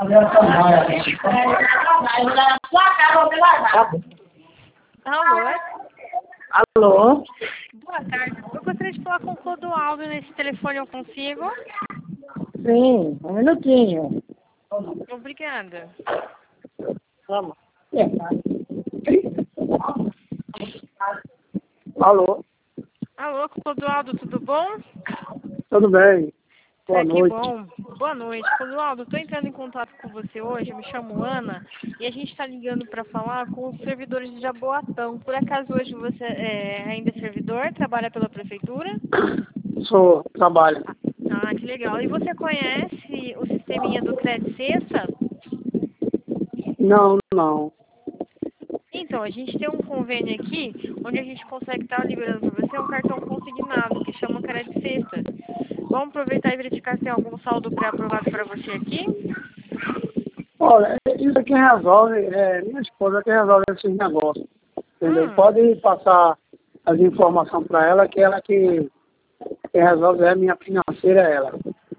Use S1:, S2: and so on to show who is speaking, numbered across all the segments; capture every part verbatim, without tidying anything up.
S1: Alô?
S2: Alô?
S1: Boa tarde. Eu gostaria de falar com o Clodoaldo nesse telefone, eu consigo?
S2: Sim, um minutinho.
S1: Obrigada.
S2: Vamos. Alô?
S1: Alô, Clodoaldo, tudo bom?
S2: Tudo bem? Boa
S1: Ah, que
S2: noite.
S1: bom. Boa noite. Clodoaldo, estou entrando em contato com você hoje, eu me chamo Ana, e a gente está ligando para falar com os servidores de Jaboatão. Por acaso hoje você é ainda é servidor, trabalha pela prefeitura?
S2: Sou, trabalho.
S1: Ah, que legal. E você conhece o sisteminha do Cred Sexta?
S2: Não, não.
S1: Então, a gente tem um convênio aqui, onde a gente consegue estar liberando para você um cartão consignado, que chama Cred Sexta. Vamos aproveitar e verificar se tem algum saldo pré-aprovado para você aqui?
S2: Olha, isso aqui resolve, é minha esposa que resolve esses negócios. Entendeu?
S1: Hum.
S2: Pode passar as informações para ela, que ela que, que resolve, é minha financeira, é ela.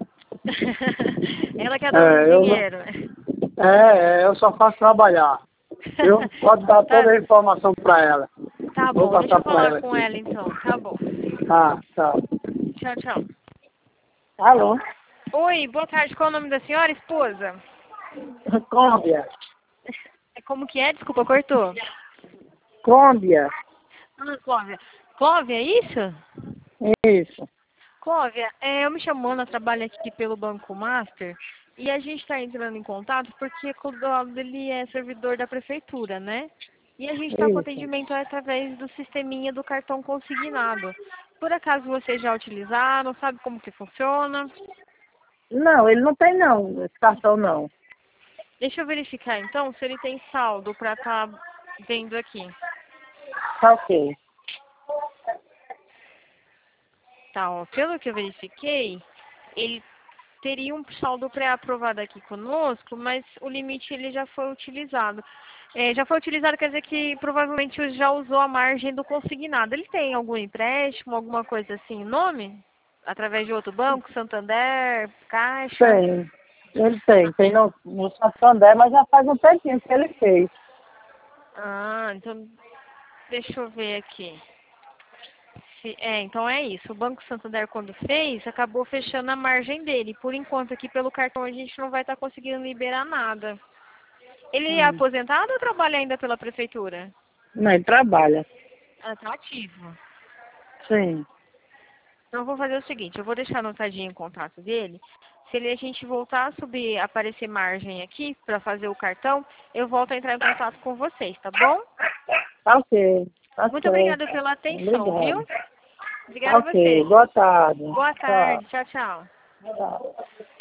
S1: Ela que é dona do
S2: É, eu, não-
S1: dinheiro.
S2: é, é, eu só faço trabalhar. Eu posso dar
S1: Tá,
S2: toda a informação para ela.
S1: tá
S2: Vou
S1: bom, deixa
S2: passar
S1: eu
S2: para
S1: falar
S2: ela
S1: com
S2: aqui.
S1: ela então, tá bom.
S2: Ah, tá.
S1: Tchau, tchau.
S2: Alô?
S1: Oi, boa tarde, qual é o nome da senhora, esposa?
S2: Cômbia.
S1: Como que é? Desculpa, cortou.
S2: Cômbia.
S1: Ah, Clóvia. Clóvia, é isso?
S2: Isso.
S1: Clóvia, é, eu me chamo Ana, trabalho aqui pelo Banco Master e a gente está entrando em contato porque o Clodoaldo ele é servidor da prefeitura, né? E a gente está com
S2: Isso.
S1: atendimento através do sisteminha do cartão consignado. Por acaso vocês já utilizaram, sabe como que funciona?
S2: Não, ele não tem não, esse cartão não.
S1: Deixa eu verificar então se ele tem saldo para estar vendo aqui.
S2: Tá ok.
S1: Tá, ó, pelo que eu verifiquei, ele teria um saldo pré-aprovado aqui conosco, mas o limite ele já foi utilizado. É, já foi utilizado, quer dizer que provavelmente já usou a margem do consignado. Ele tem algum empréstimo, alguma coisa assim em nome? Através de outro banco, Santander, Caixa?
S2: Tem. Ele tem. Tem no, no Santander, mas já faz um tempinho que ele fez.
S1: Ah, então deixa eu ver aqui. Se- É, então é isso. O Banco Santander, quando fez, acabou fechando a margem dele. Por enquanto, aqui pelo cartão, a gente não vai estar conseguindo liberar nada. Ele é
S2: Hum.
S1: aposentado ou trabalha ainda pela prefeitura?
S2: Não, ele trabalha.
S1: Ah, tá ativo.
S2: Sim.
S1: Então, eu vou fazer o seguinte, eu vou deixar anotadinho o contato dele. Se ele, a gente voltar a subir, aparecer margem aqui para fazer o cartão, eu volto a entrar em contato com vocês, tá bom?
S2: Tá ok. Tá
S1: Muito
S2: certo.
S1: obrigada pela atenção, viu?
S2: Obrigado. Tá
S1: Obrigada a
S2: ok.
S1: você.
S2: Boa tarde.
S1: Boa
S2: Tchau.
S1: tarde. Tchau, tchau.
S2: Tchau.